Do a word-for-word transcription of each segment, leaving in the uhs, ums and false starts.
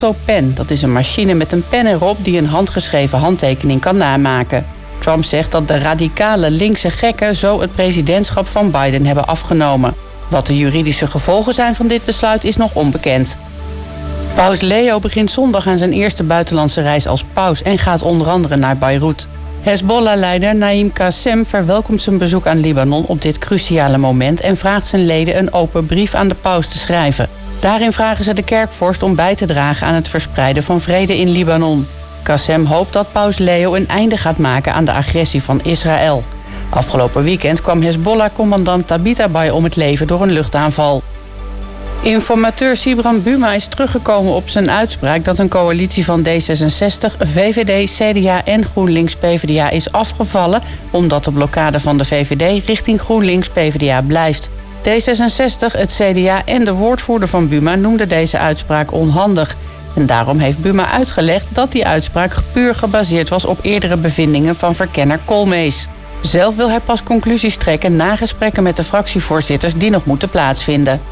AutoPen. Dat is een machine met een pen erop die een handgeschreven handtekening kan namaken. Trump zegt dat de radicale linkse gekken zo het presidentschap van Biden hebben afgenomen. Wat de juridische gevolgen zijn van dit besluit is nog onbekend. Paus Leo begint zondag aan zijn eerste buitenlandse reis als paus en gaat onder andere naar Beirut. Hezbollah-leider Naim Qassem verwelkomt zijn bezoek aan Libanon op dit cruciale moment en vraagt zijn leden een open brief aan de paus te schrijven. Daarin vragen ze de kerkvorst om bij te dragen aan het verspreiden van vrede in Libanon. Qassem hoopt dat paus Leo een einde gaat maken aan de agressie van Israël. Afgelopen weekend kwam Hezbollah-commandant Tabitabai om het leven door een luchtaanval. Informateur Sibran Buma is teruggekomen op zijn uitspraak dat een coalitie van D zesenzestig, V V D, C D A en GroenLinks-P V D A is afgevallen omdat de blokkade van de V V D richting GroenLinks-P V D A blijft. D zesenzestig, het C D A en de woordvoerder van Buma noemden deze uitspraak onhandig. En daarom heeft Buma uitgelegd dat die uitspraak puur gebaseerd was op eerdere bevindingen van verkenner Koolmees. Zelf wil hij pas conclusies trekken na gesprekken met de fractievoorzitters die nog moeten plaatsvinden.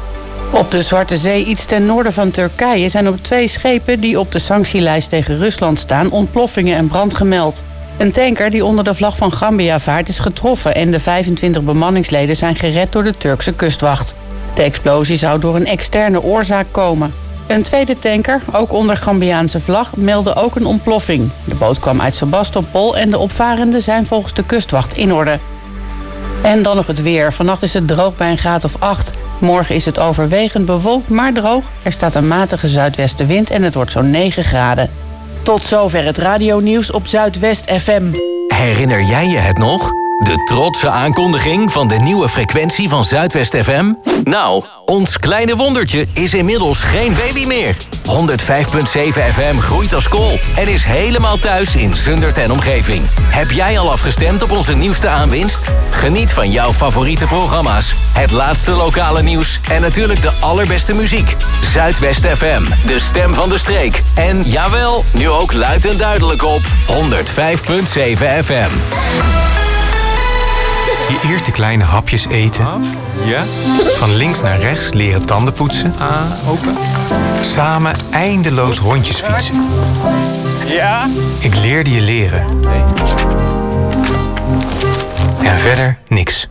Op de Zwarte Zee, iets ten noorden van Turkije, zijn op twee schepen die op de sanctielijst tegen Rusland staan ontploffingen en brand gemeld. Een tanker die onder de vlag van Gambia vaart is getroffen en de vijfentwintig bemanningsleden zijn gered door de Turkse kustwacht. De explosie zou door een externe oorzaak komen. Een tweede tanker, ook onder Gambiaanse vlag, meldde ook een ontploffing. De boot kwam uit Sebastopol en de opvarenden zijn volgens de kustwacht in orde. En dan nog het weer. Vannacht is het droog bij een graad of acht. Morgen is het overwegend bewolkt, maar droog. Er staat een matige zuidwestenwind en het wordt zo'n negen graden. Tot zover het radionieuws op Zuidwest F M. Herinner jij je het nog? De trotse aankondiging van de nieuwe frequentie van Zuidwest F M? Nou, ons kleine wondertje is inmiddels geen baby meer. honderdvijf komma zeven F M groeit als kool en is helemaal thuis in Zundert en omgeving. Heb jij al afgestemd op onze nieuwste aanwinst? Geniet van jouw favoriete programma's, het laatste lokale nieuws en natuurlijk de allerbeste muziek. Zuidwest F M, de stem van de streek. En jawel, nu ook luid en duidelijk op honderdvijf komma zeven F M. Je eerste kleine hapjes eten. Ja? Van links naar rechts leren tanden poetsen. Ah, open. Samen eindeloos rondjes fietsen. Ja? Ik leerde je leren. Nee. En verder niks.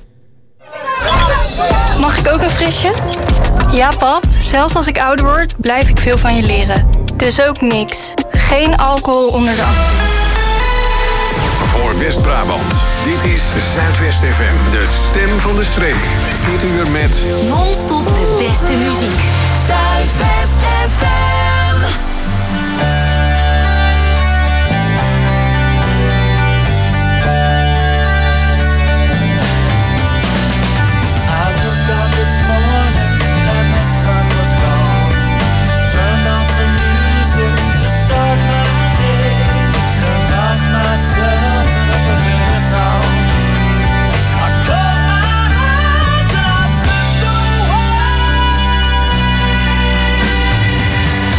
Mag ik ook een frisje? Ja, pap. Zelfs als ik ouder word, blijf ik veel van je leren. Dus ook niks. Geen alcohol onder de achttien. Voor West-Brabant. Dit is Zuidwest F M, de stem van de streek. Dit uur met non-stop de beste muziek. Zuidwest F M. I woke up this morning and the sun was gone. Turned on some music to start my day. And lost myself in a familiar song. I closed my eyes and I slipped away.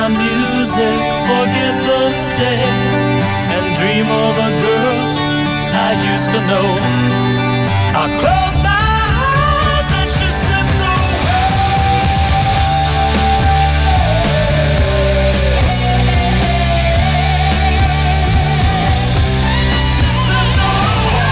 my music, forget the day, and dream of a girl I used to know. I close my eyes and she slipped away. She slipped away.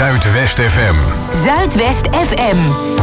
Zuidwest F M. Zuidwest F M.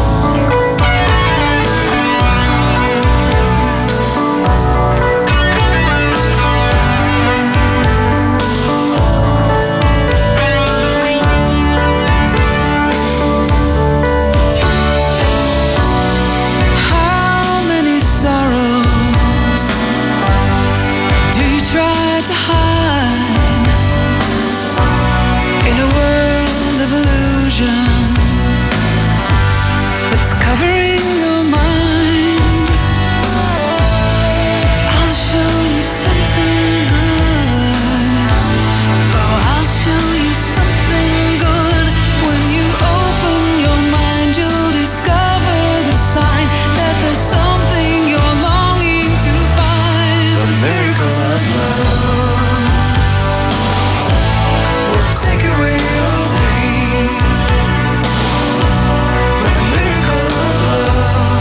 That's covering your mind. I'll show you something good. Oh, I'll show you something good. When you open your mind, you'll discover the sign that there's something you're longing to find. The miracle of love will take away your pain. But the miracle of love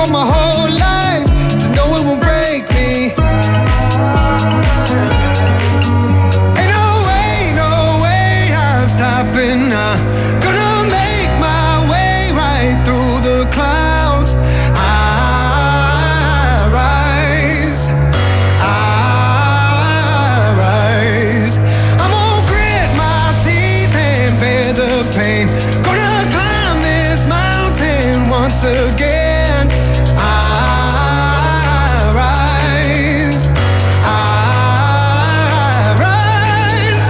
fought my whole life to know it won't break me. Ain't no way, no way I'm stopping now. Gonna make my way right through the clouds. I rise, I rise. I'm gonna grit my teeth and bear the pain. Gonna climb this mountain once again. I rise, I rise.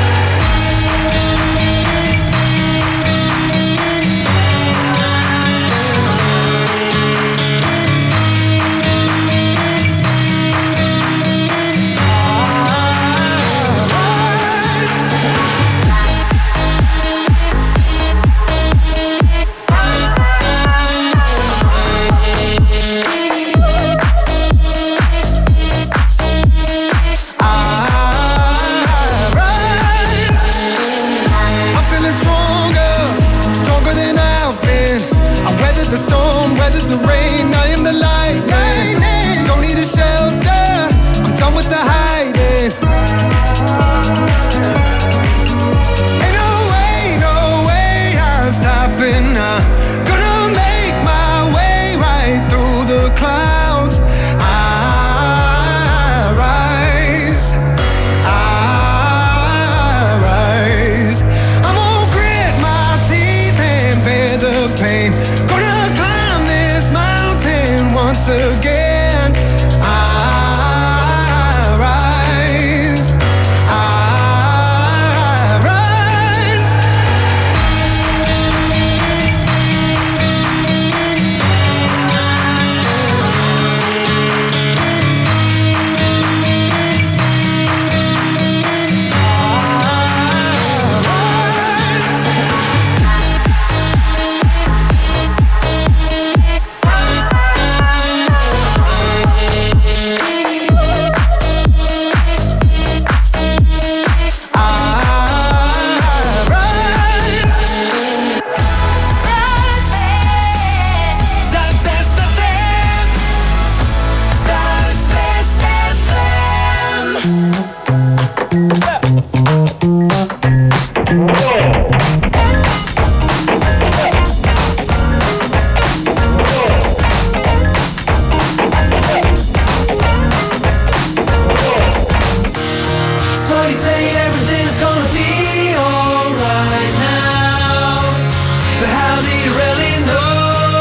I'm feeling stronger, stronger than I've been. I weathered the storm, weathered the rain. I am the light, lightning. Don't need a shelter, I'm done with the hiding. Ain't no way, no way I'm stopping now. Gonna make my way right through the clouds. I rise, I rise. I'm gonna grit my teeth and bear the pain. Gonna climb this mountain once again. I rise, I rise. So you say everything's gonna be alright now, but how do you really know?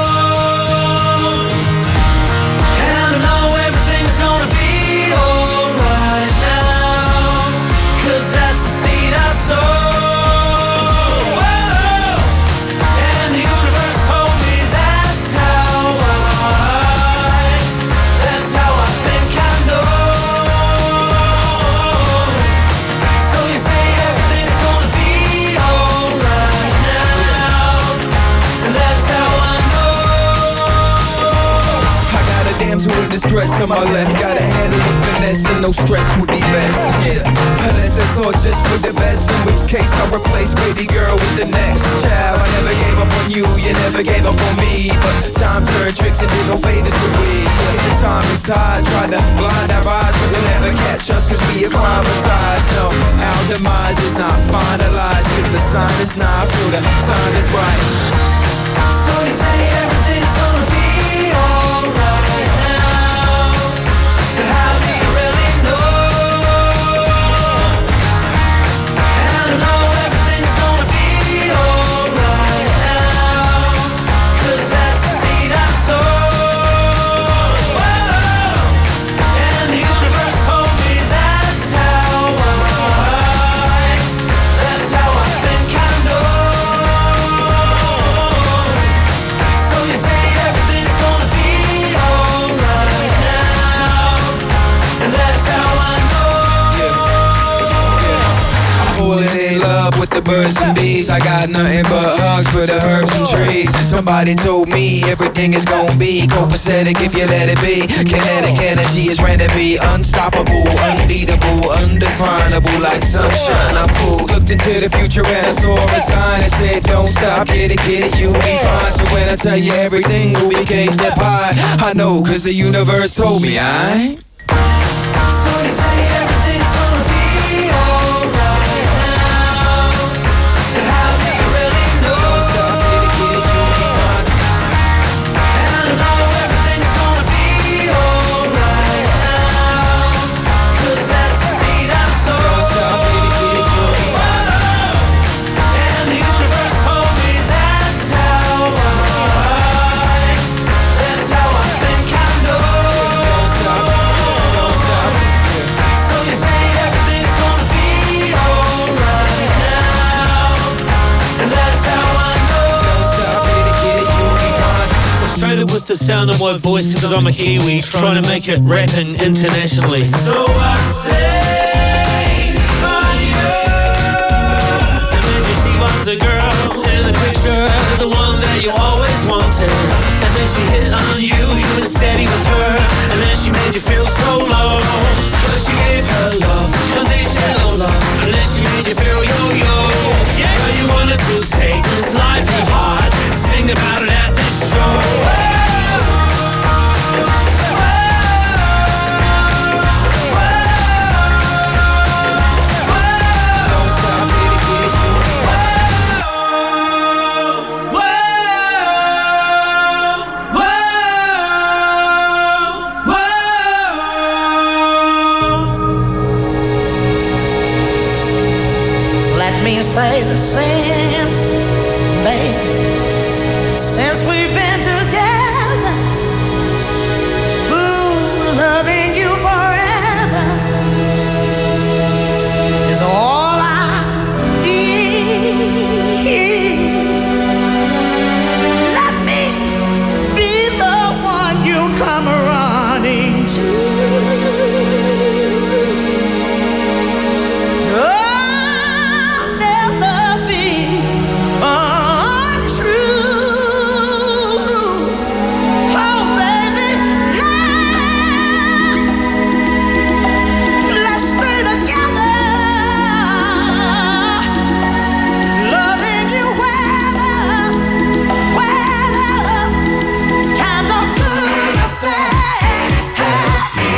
And I know everything's gonna be alright now, 'cause that's the seed I sow. Whoa. And the universe told me that's how I, that's how I think I know. So you say everything's gonna be alright now, and that's how I know. I got a damsel in distress on my left. Got a handle of finesse and no stress would be best. Yeah, unless it's all just for the best. In which case I'll replace baby girl with the next child. I never gave up on you, you never gave up on me. But time turned tricks and did no favors for we. Yeah, the time and tide tried to blind our eyes, but they'll never catch us 'cause we acclimatized. No, our demise is not finalized, 'cause the sign is not through, the time is right. So you say everything's gonna be alright now, but how do you really know? And I know everything's gonna be alright now, 'cause that's the seed I sow. Whoa. And the universe told me that's how I, that's how I think I know. So you say everything's gonna be alright now, and that's how I know. I'm falling in love with the birds and bees. I got nothing but hugs drugs for the herbs and trees. Somebody told me everything is gonna be copacetic if you let it be. Kinetic energy is ready to be unstoppable, unbeatable, undefinable, like sunshine. I pulled, looked into the future and I saw a sign that said, don't stop, get it, get it, you'll be fine. So when I tell you everything will be cake that pie, I know, cause the universe told me, I. So you say everything's gonna be alright now, but how do you really know? Don't stop, get it, get it, you'll be fine. And I know everything's gonna be alright now, cause that's the seed I sow. Don't stop, get it, get it, you'll be fine. And the universe told me that's how I, that's how I think I know. Don't stop, don't stop. So you say everything's gonna be alright now, and that's how I know. Don't stop, get it, get it, you'll be fine. Frustrated with the sound of my voice cause I'm a Kiwi, trying to make it rapping internationally. So I sing for you. And then she was the girl in the picture, the one that you always wanted. And then she hit on you, you were steady with her. And then she made you feel so low, but she gave her love, conditional love. And then she made you feel yo-yo. Yeah, you wanted to take this life to heart, sing about it at this show. Don't stop, get it, get it, you'll be fine. Let me say the since, baby, since we've been together, ooh, loving you forever is all I need. Let me be the one you come running to. I'll never be untrue. Oh, baby, let's, let's stay together. Loving you weather, weather, times are good or bad.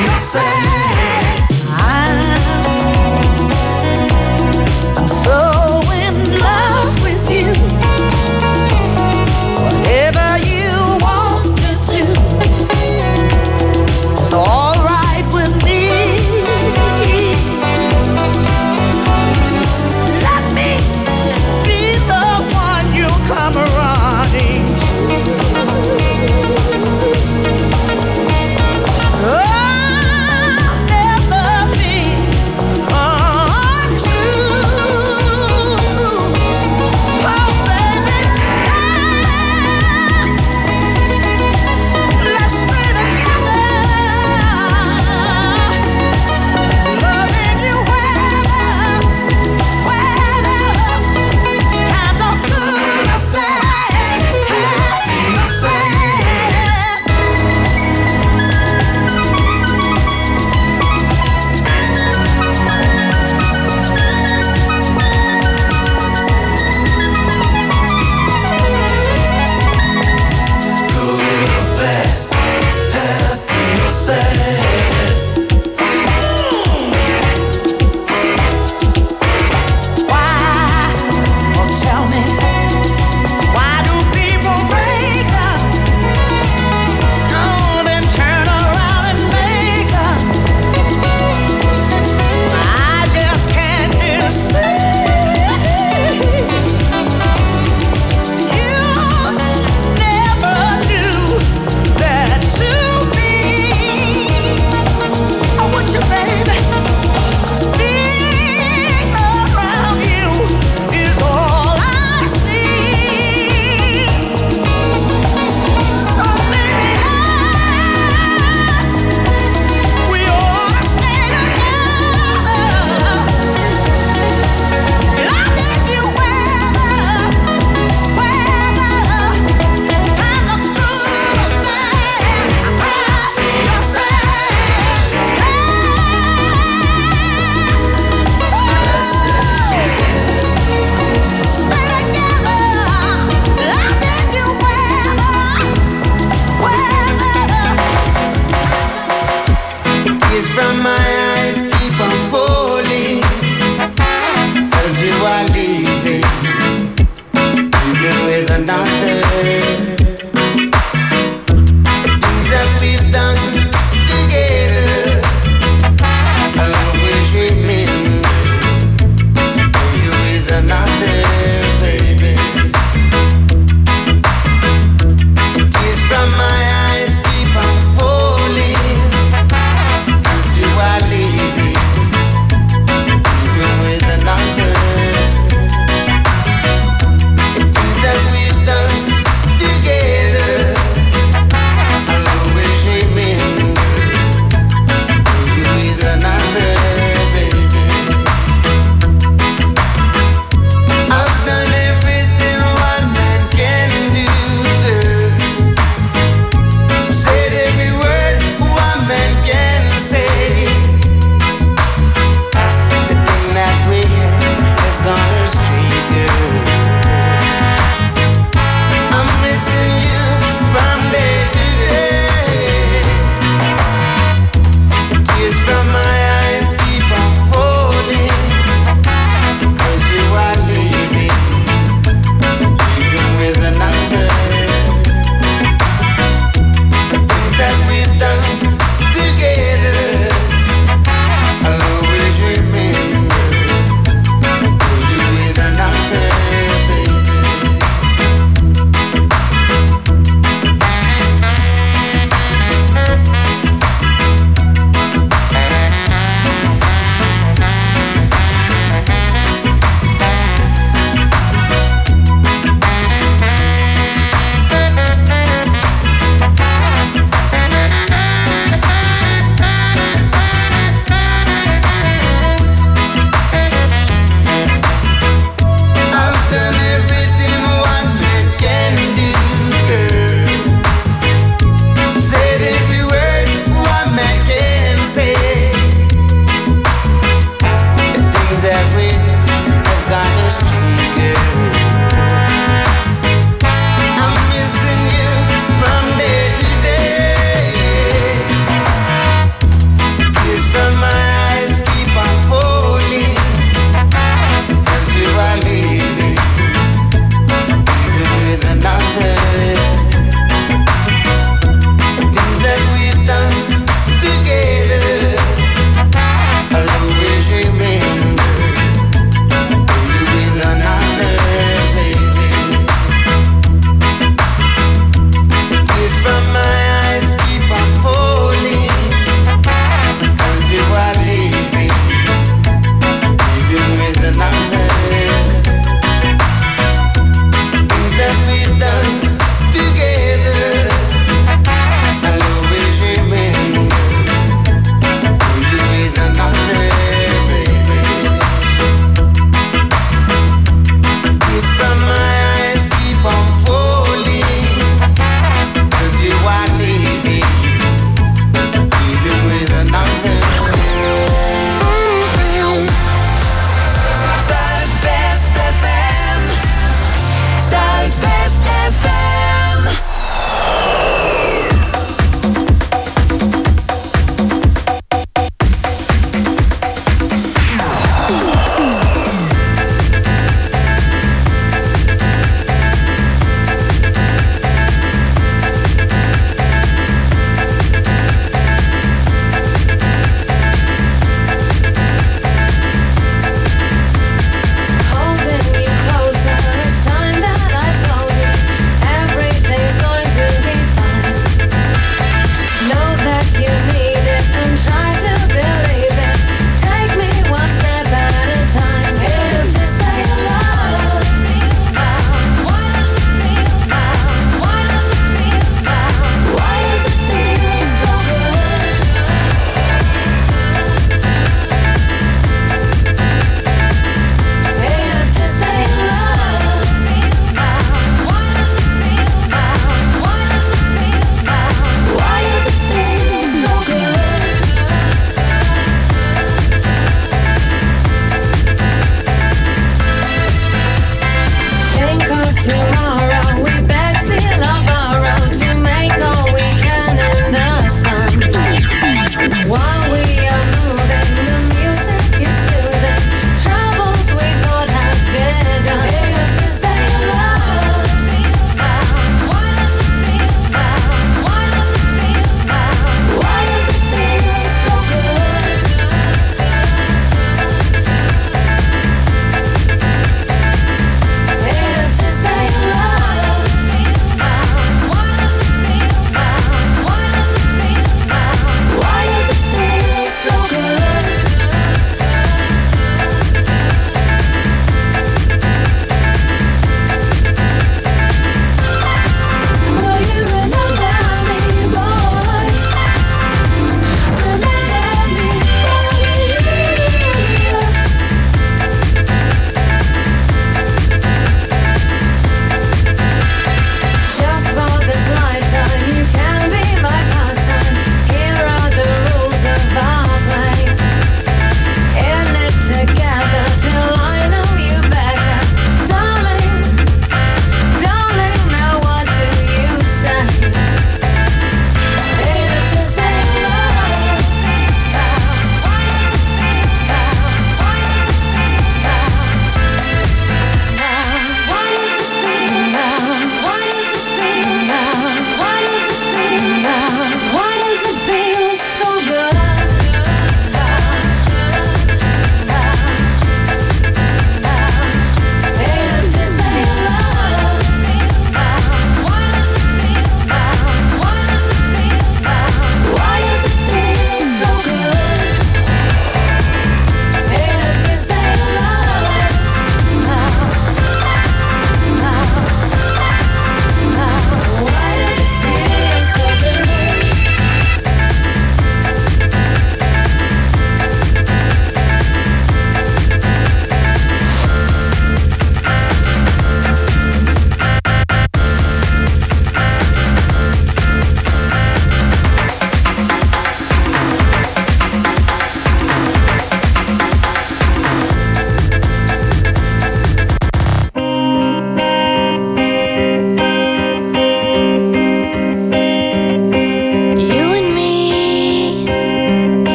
Tears from my eyes keep on falling, 'cause you are leaving, even with another. Things that we've done together, I'll always remember. You with another, baby. Tears from my eyes keep on falling, 'cause you are leaving.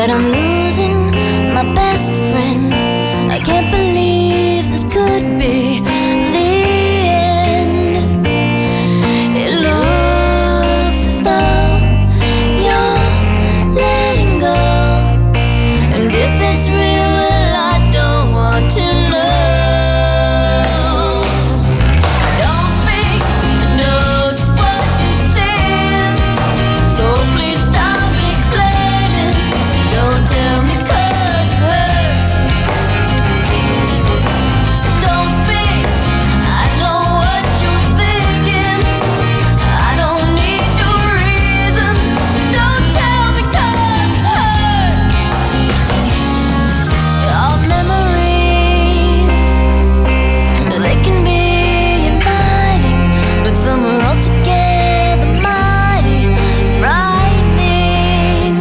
that I'm losing my best friend. I can't believe this could be the end. It looks as though you're letting go, and if it's real, well, I don't want to know. Don't speak, know just what you said, so please stop explaining. Don't tell me 'cause it hurts. Don't speak, I know what you're thinking. I don't need your reasons. Don't tell me 'cause it hurts. Our memories, they can be inviting, but some are altogether mighty frightening.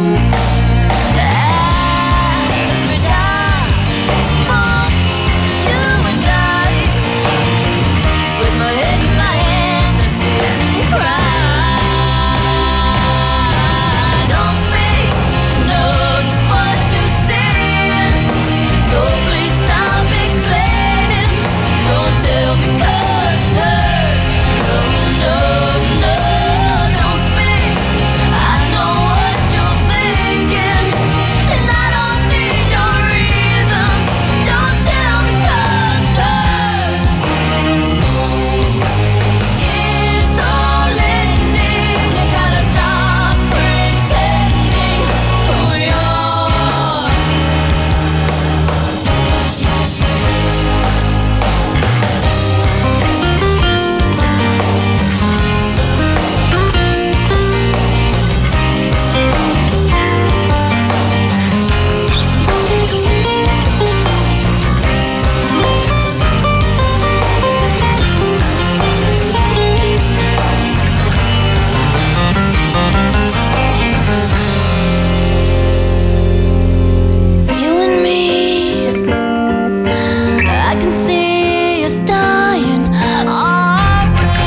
As we die for you and I, with my head in my hands, I sit and cry. Don't speak, know just what you said, so please stop explaining. Don't tell me 'cause it hurts. No, no, no, don't speak. I know what you're thinking, and I don't need your reasons. Don't tell me 'cause it hurts. It's all ending. You gotta stop pretending who you are. You and me, I can see us dying, are we?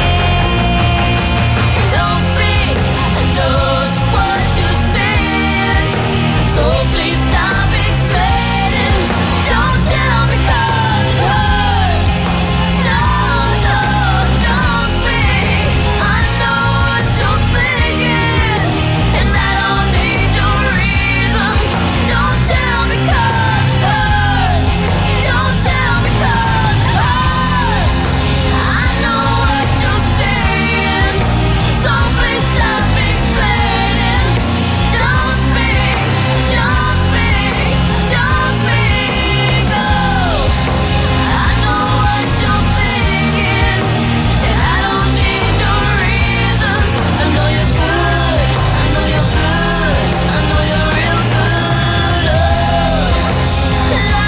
Don't speak, I know just what you said, so please stop explaining. Don't tell me 'cause it hurts. No, no, don't speak. I know what you're thinking, and I don't need your reasons. Don't tell me 'cause it hurts. Don't tell me 'cause it hurts. I know what you're saying, so please stop explaining. Don't speak, don't speak, don't speak. Oh, I know what you're thinking, and I don't need your reasons. I know you're good, I know you're good, I know you're real good. Oh, la la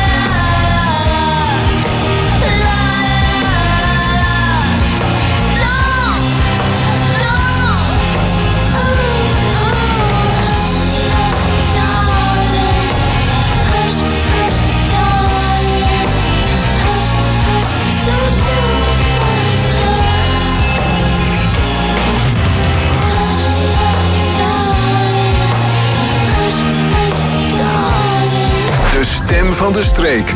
la la. De stem van de streek.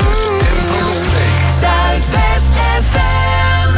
Zuidwest F M.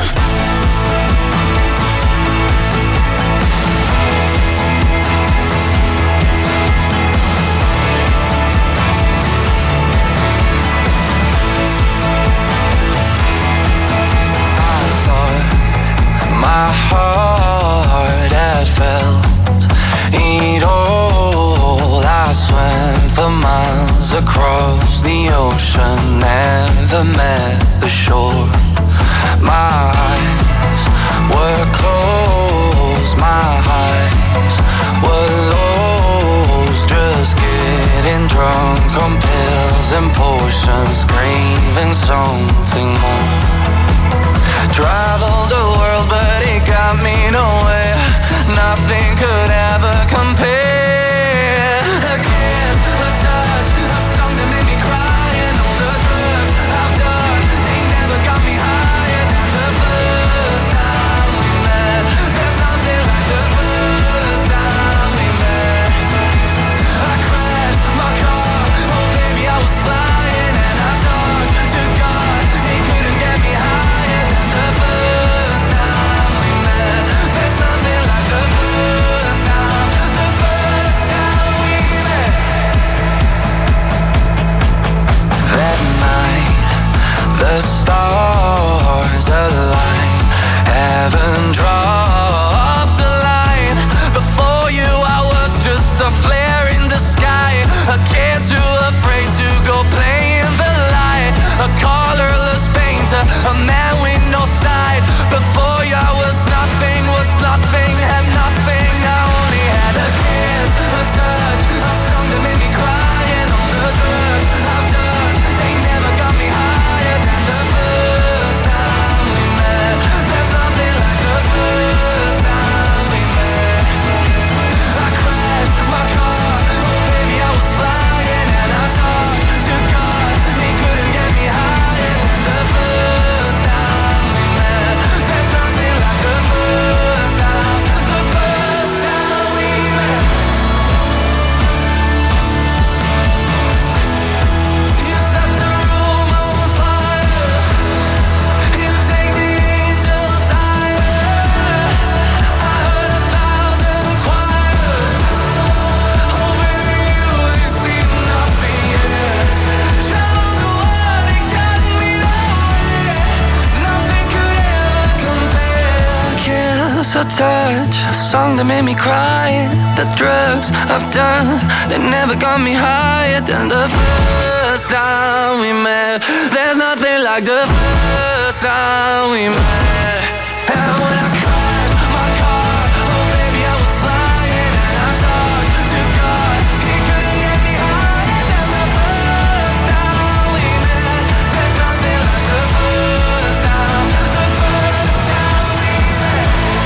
My heart had felt it all. I swam for miles across the ocean, never met the shore. My eyes were closed, my eyes were lost, just getting drunk on pills and potions, craving something more. Traveled the world, but it got me nowhere. Nothing could ever compare. A kiss, a touch, a song that made me cry, and all the drugs I've done, they never got me higher than the first time we met. There's nothing like the first a touch, a song that made me cry. The drugs I've done, they never got me higher than the first time we met. There's nothing like the first time we met. And when I crashed my car, oh baby I was flying, and I talked to God, he couldn't get me higher than the first time we met. There's nothing like the first time, the first time we met.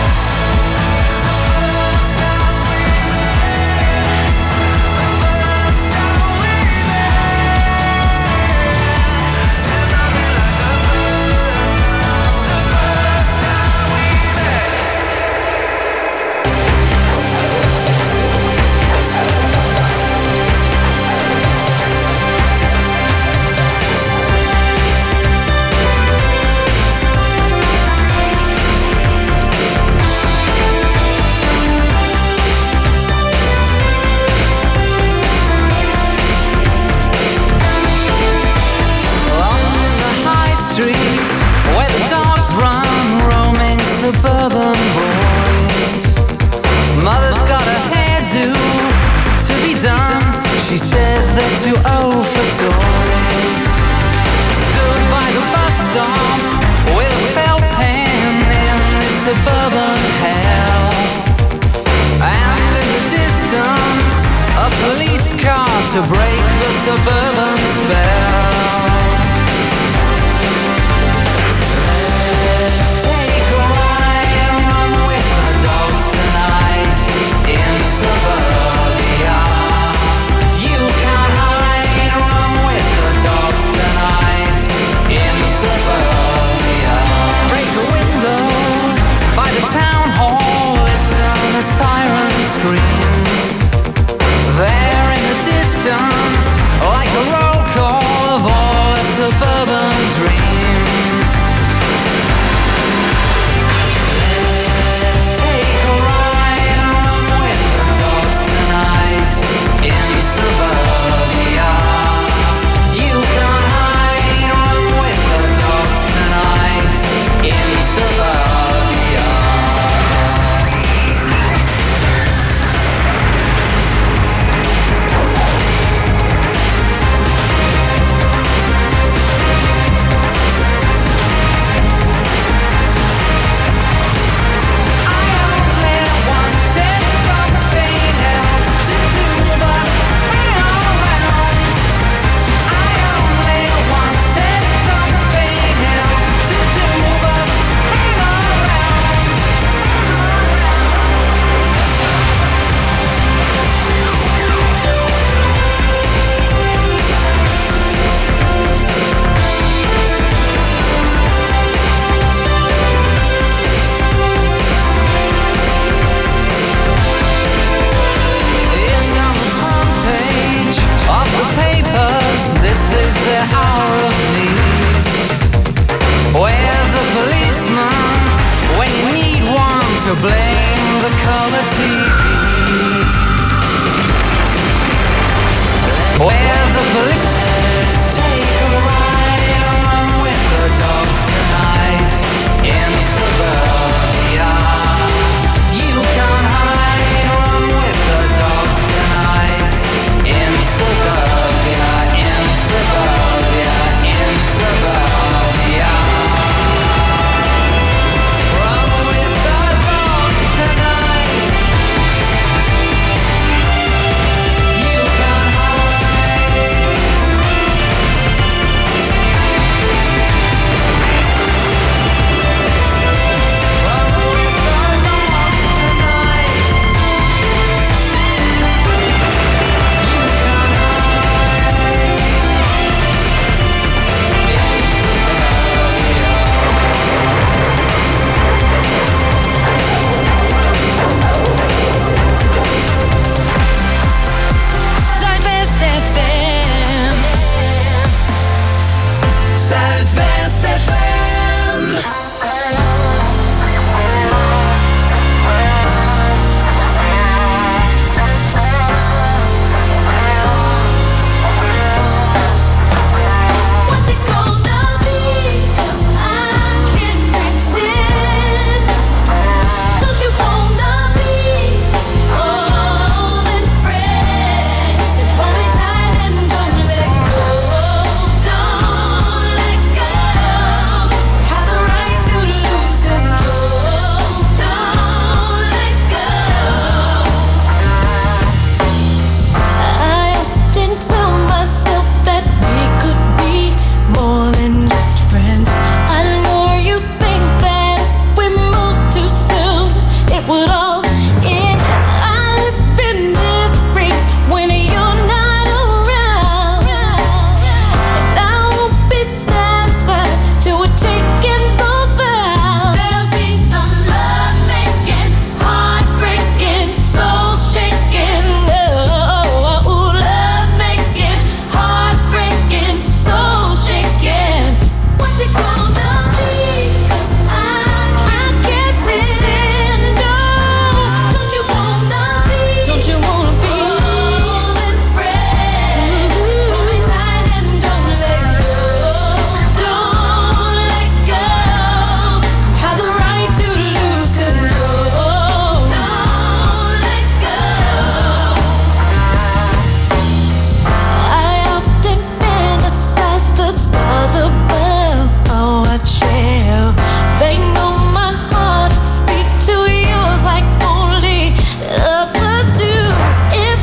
Suburban boys. Mother's got a hairdo to be done. She says they're too old for toys. Stood by the bus stop with a felt pen in this suburban hell. And in the distance, a police car to break the suburban spell.